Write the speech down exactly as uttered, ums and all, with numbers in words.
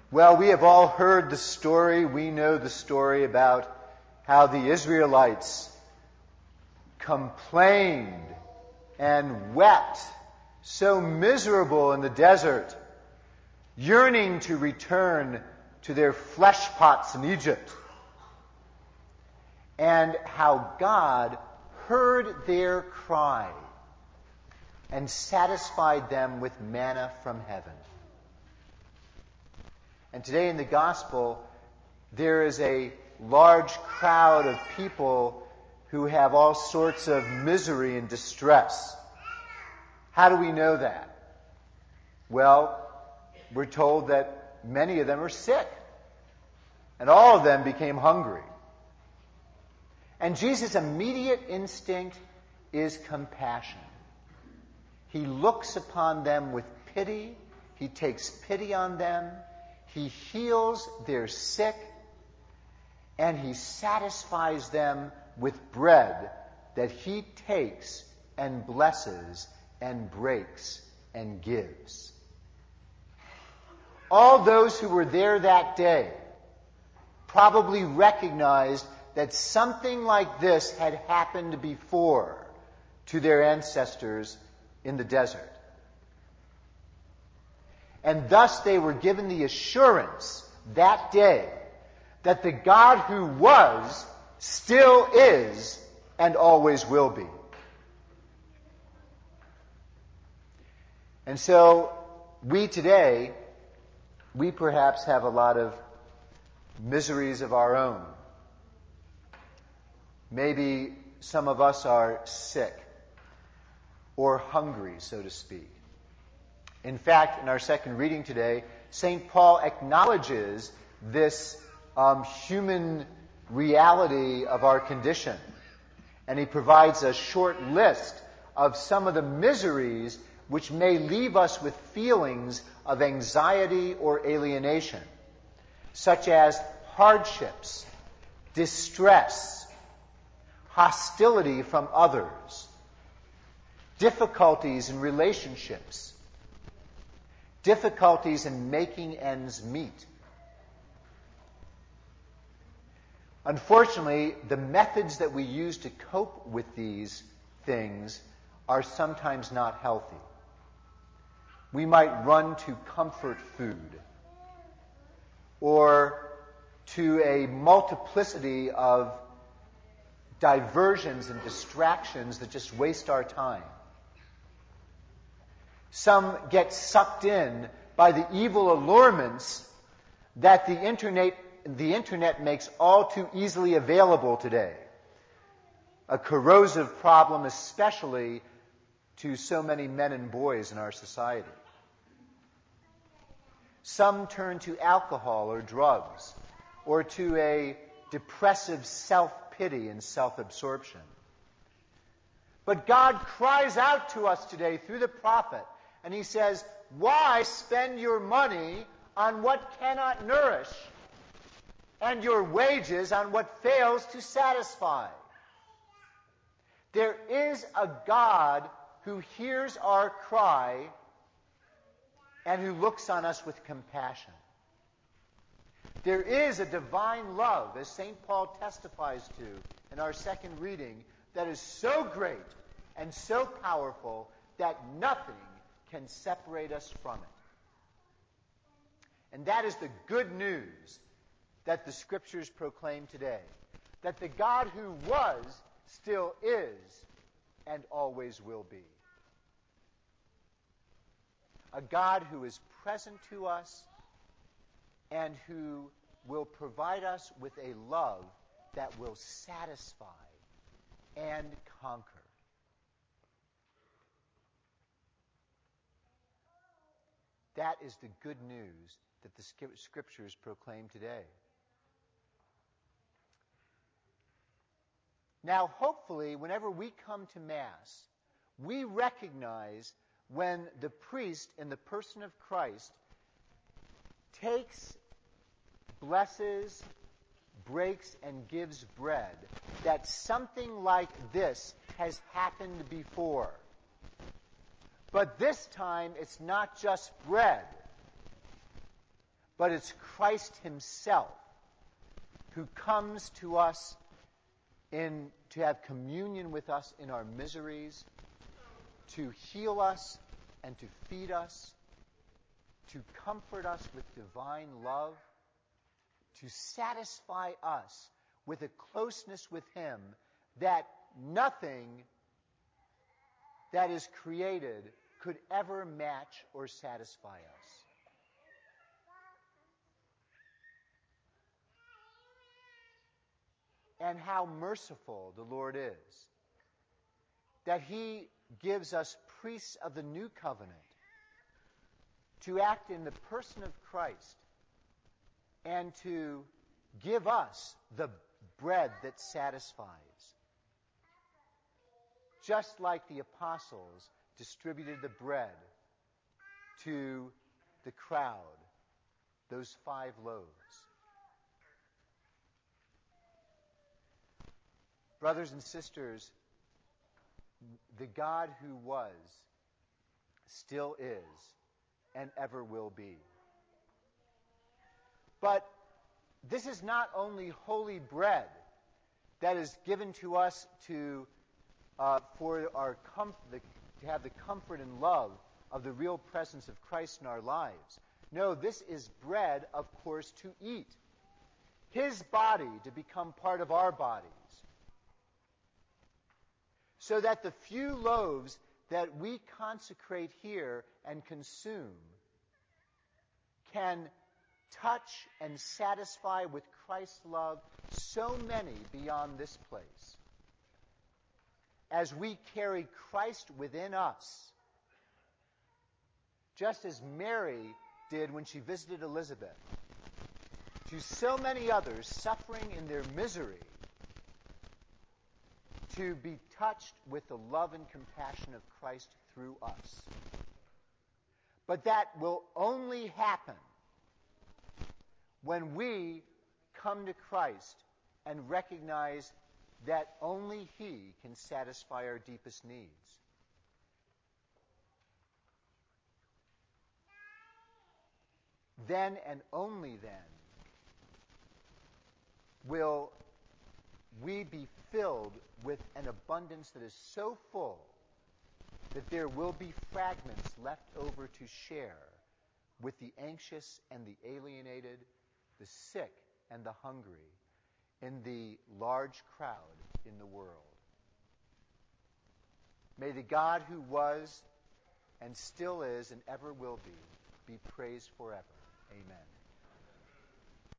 Well, we have all heard the story. We know the story about how the Israelites complained and wept, so miserable in the desert, yearning to return to their flesh pots in Egypt. And how God heard their cry and satisfied them with manna from heaven. And today in the gospel, there is a large crowd of people who have all sorts of misery and distress. How do we know that? Well, we're told that many of them are sick, and all of them became hungry. And Jesus' immediate instinct is compassion. He looks upon them with pity. He takes pity on them. He heals their sick, and he satisfies them with bread that he takes and blesses and breaks and gives. All those who were there that day probably recognized that something like this had happened before to their ancestors in the desert. And thus they were given the assurance that day that the God who was, still is, and always will be. And so we today, we perhaps have a lot of miseries of our own. Maybe some of us are sick or hungry, so to speak. In fact, in our second reading today, Saint Paul acknowledges this um, human reality of our condition. And he provides a short list of some of the miseries which may leave us with feelings of anxiety or alienation, such as hardships, distress, hostility from others, difficulties in relationships, difficulties in making ends meet. Unfortunately, the methods that we use to cope with these things are sometimes not healthy. We might run to comfort food or to a multiplicity of diversions and distractions that just waste our time. Some get sucked in by the evil allurements that the internet, the internet makes all too easily available today. A corrosive problem, especially to so many men and boys in our society. Some turn to alcohol or drugs, or to a depressive self-pity and self-absorption. But God cries out to us today through the prophet, and he says, why spend your money on what cannot nourish, and your wages on what fails to satisfy? There is a God who hears our cry and who looks on us with compassion. There is a divine love, as Saint Paul testifies to in our second reading, that is so great and so powerful that nothing can separate us from it. And that is the good news that the Scriptures proclaim today. That the God who was, still is, and always will be. A God who is present to us and who will provide us with a love that will satisfy and conquer. That is the good news that the Scriptures proclaim today. Now, hopefully, whenever we come to Mass, we recognize when the priest, in the person of Christ, takes, blesses, breaks, and gives bread, that something like this has happened before. But this time, it's not just bread, but it's Christ himself who comes to us in to have communion with us in our miseries, to heal us and to feed us, to comfort us with divine love, to satisfy us with a closeness with him that nothing that is created could ever match or satisfy us. And how merciful the Lord is, that he gives us priests of the new covenant to act in the person of Christ and to give us the bread that satisfies. Just like the apostles distributed the bread to the crowd, those five loaves. Brothers and sisters, the God who was, still is, and ever will be. But this is not only holy bread that is given to us to uh, for our com- the, to have the comfort and love of the real presence of Christ in our lives. No, this is bread, of course, to eat. His body to become part of our bodies. So that the few loaves that we consecrate here and consume can touch and satisfy with Christ's love so many beyond this place. As we carry Christ within us, just as Mary did when she visited Elizabeth, to so many others suffering in their misery, to be touched with the love and compassion of Christ through us. But that will only happen when we come to Christ and recognize that only he can satisfy our deepest needs. Then and only then will we be filled with an abundance that is so full that there will be fragments left over to share with the anxious and the alienated, the sick and the hungry, in the large crowd in the world. May the God who was and still is and ever will be, be praised forever. Amen.